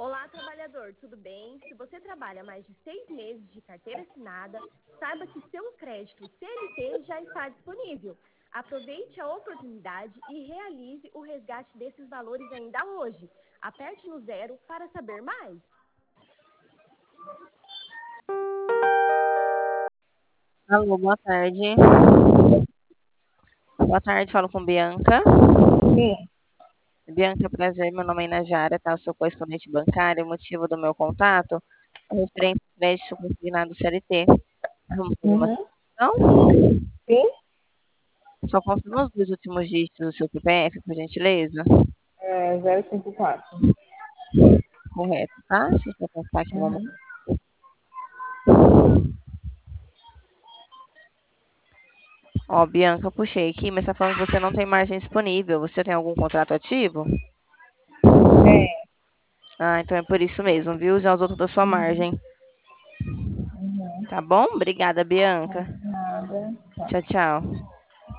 Olá, trabalhador, tudo bem? Se você trabalha mais de 6 meses de carteira assinada, saiba que seu crédito CLT já está disponível. Aproveite a oportunidade e realize o resgate desses valores ainda hoje. Aperte no 0 para saber mais. Alô, boa tarde. Boa tarde, falo com Bianca. Sim. Bianca, prazer, meu nome é Inajara, tá? Eu sou correspondente bancária. O motivo do meu contato é referente ao crédito consignado CLT. Vamos fazer uma Uhum. situação? Sim. Só confirma os dois últimos dígitos do seu CPF, por gentileza. 054. Correto, tá? Deixa eu só pensar aqui um momento. Uhum. Ó, Bianca, eu puxei aqui, mas tá falando que você não tem margem disponível. Você tem algum contrato ativo? É. Ah, então é por isso mesmo, viu? Já usou toda a sua margem. Uhum. Tá bom? Obrigada, Bianca. Nada. Tchau. Tchau, tchau.